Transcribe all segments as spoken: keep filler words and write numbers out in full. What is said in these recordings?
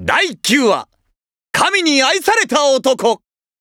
だいきゅうわ、神に愛された男。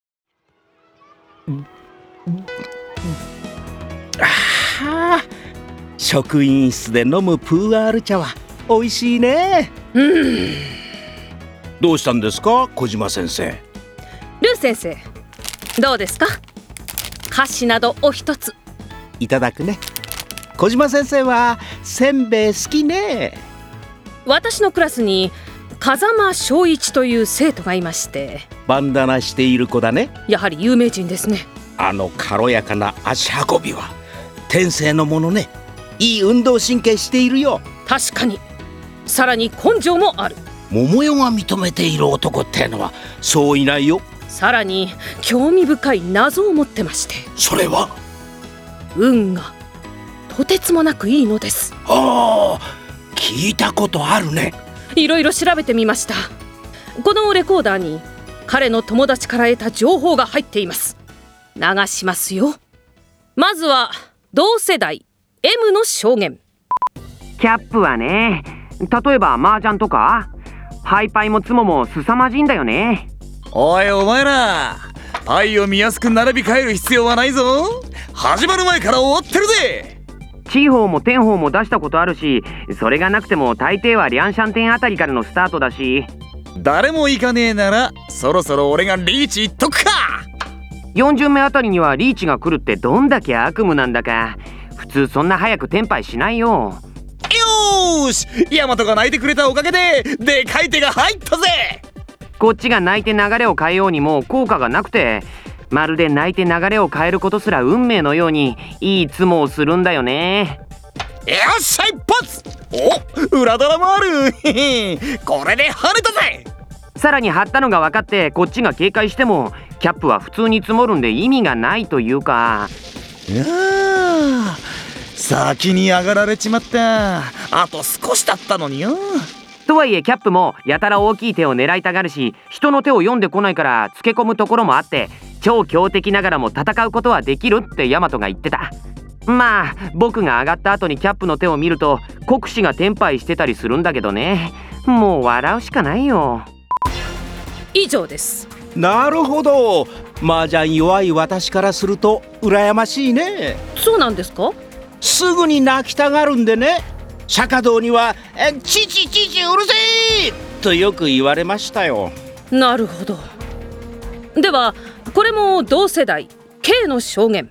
ああ、職員室で飲むプーアール茶は美味しいね。 うん。 どうしたんですか、小島先生。 ルー先生、どうですか。菓子などお一つ。 いただくね。小島先生はせんべい好きね。 私のクラスに風間翔一という生徒がいまして。 バンダナしている子だね。 やはり有名人ですね。 あの軽やかな足運びは天性のものね。いい運動神経しているよ。 確かに。さらに根性もある。 桃代が認めている男ってのはそういないよ。 さらに興味深い謎を持ってまして。 それは運がとてつもなくいいのです。 ああ、聞いたことあるね。 いろいろ調べてみました。このレコーダーに彼の友達から得た情報が入っています。流しますよ。まずは同世代 M の証言。 キャップはね、例えば麻雀とかハイパイもツモも凄まじいんだよね。 おいお前ら、パイを見やすく並び替える必要はないぞ。始まる前から終わってるぜ。 チーホーもテンホーも出したことあるし、それがなくても大抵はリャンシャンテンあたりからのスタートだし。 誰も行かねえならそろそろ俺がリーチいっとくか。 よん巡目あたりにはリーチが来るってどんだけ悪夢なんだか。普通そんな早くテンパイしないよ。 よーし、ヤマトが泣いてくれたおかげででかい手が入ったぜ。 こっちが泣いて流れを変えようにも効果がなくて、まるで泣いて流れを変えることすら運命のようにいいツモをするんだよね。 よっしゃ一発。お、裏ドラもある。これで跳ねたぜ。 さらに張ったのが分かってこっちが警戒してもキャップは普通に積もるんで意味がないというか。 いやー、先に上がられちまった。あと少しだったのによ。 とはいえキャップもやたら大きい手を狙いたがるし、人の手を読んでこないからつけ込むところもあって、超強敵ながらも戦うことはできるってヤマトが言ってた。まあ僕が上がった後にキャップの手を見ると国士がテンパイしてたりするんだけどね。もう笑うしかないよ。 以上です。 なるほど。麻雀弱い私からすると羨ましいね。 そうなんですか。 すぐに泣きたがるんでね。釈迦道にはえチチチチうるせえとよく言われましたよ。 なるほど。ではこれも同世代 K の証言。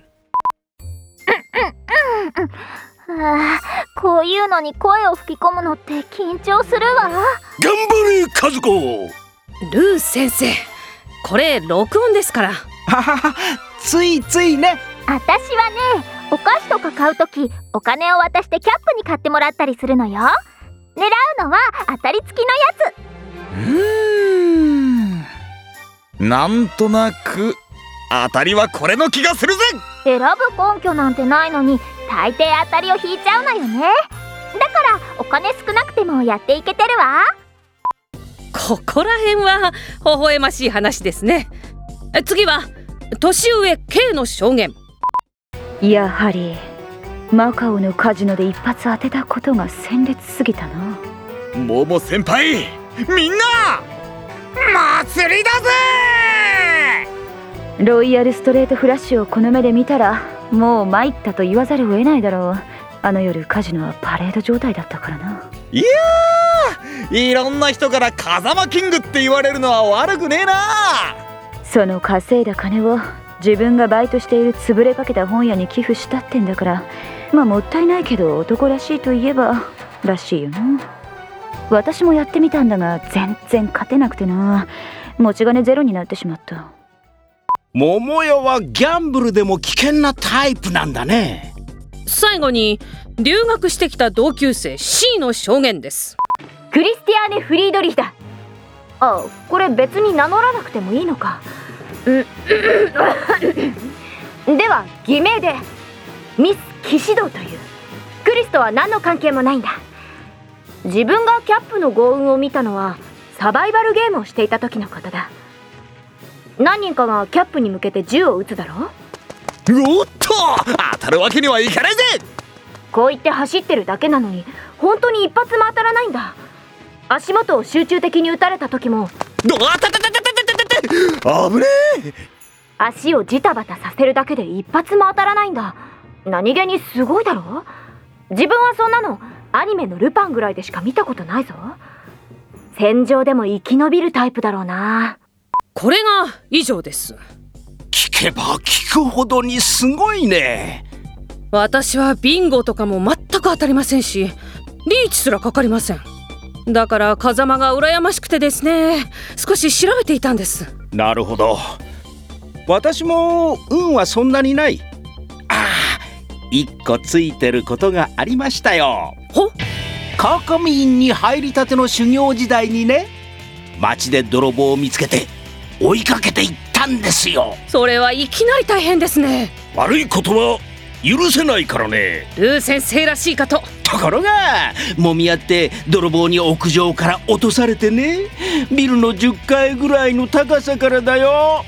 ああ、こういうのに声を吹き込むのって緊張するわ。 頑張れ和子。 ルー先生、これ録音ですから。 ははは、ついついね。 あたしはね、お菓子とか買うときお金を渡してキャップに買ってもらったりするのよ。狙うのは当たり付きのやつ。 うーん、なんとなく当たりはこれの気がするぜ。 選ぶ根拠なんてないのに大抵当たりを引いちゃうのよね。だからお金少なくてもやっていけてるわ。 ここら辺は微笑ましい話ですね。次は年上 K の証言。 やはりマカオのカジノで一発当てたことが鮮烈すぎたな。 モモ先輩、みんな祭りだぜ。 ロイヤルストレートフラッシュをこの目で見たらもう参ったと言わざるを得ないだろう。あの夜カジノはパレード状態だったからな。 いやー、いろんな人から風間キングって言われるのは悪くねえな。 その稼いだ金を自分がバイトしている潰れかけた本屋に寄付したってんだから、まあもったいないけど男らしいといえばらしいよな。私もやってみたんだが全然勝てなくてな、持ち金ゼロになってしまった。 桃代はギャンブルでも危険なタイプなんだね。 最後に留学してきた同級生 C の証言です。 クリスティアーネ・フリードリヒだ。あ、これ別に名乗らなくてもいいのか。うんでは偽名でミス・騎士道という。クリスとは何の関係もないんだ。自分がキャップの豪運を見たのはサバイバルゲームをしていた時のことだ。何人かがキャップに向けて銃を撃つだろう。 おっと、当たるわけにはいかないぜ。 こう言って走ってるだけなのに本当に一発も当たらないんだ。 足元を集中的に打たれた時もあたたたたたたたた危ねえ。 足をジタバタさせるだけで一発も当たらないんだ。何気にすごいだろ。自分はそんなのアニメのルパンぐらいでしか見たことないぞ。戦場でも生き延びるタイプだろうな。 これが以上です。 聞けば聞くほどにすごいね。 私はビンゴとかも全く当たりませんし、リーチすらかかりません。だから風間が羨ましくてですね、少し調べていたんです。 なるほど。私も運はそんなにない。ああ、一個ついてることがありましたよ。 ほ川上院に入りたての修行時代にね、町で泥棒を見つけて追いかけていったんですよ。 それはいきなり大変ですね。 悪いことは許せないからね。 ルー先生らしいかと。 ところが揉み合って泥棒に屋上から落とされてね、ビルのじゅっかいぐらいの高さからだよ。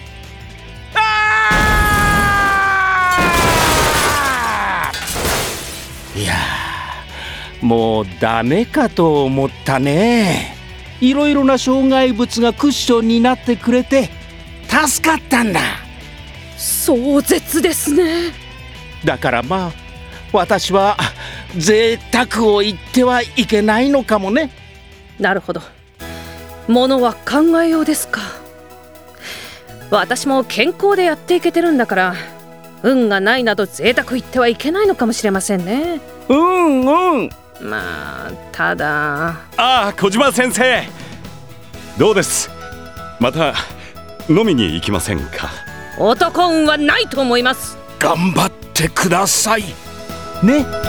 あーいやー、もうダメかと思ったね。いろいろな障害物がクッションになってくれて助かったんだ。 壮絶ですね。 だからまあ私は贅沢を言ってはいけないのかもね。 なるほど。ものは考えようですか。私も健康でやっていけてるんだから、運がないなど贅沢言ってはいけないのかもしれませんね。 うんうん。 まあただ。 ああ、小島先生、どうです、また飲みに行きませんか。 男運はないと思います。 頑張ってくださいね。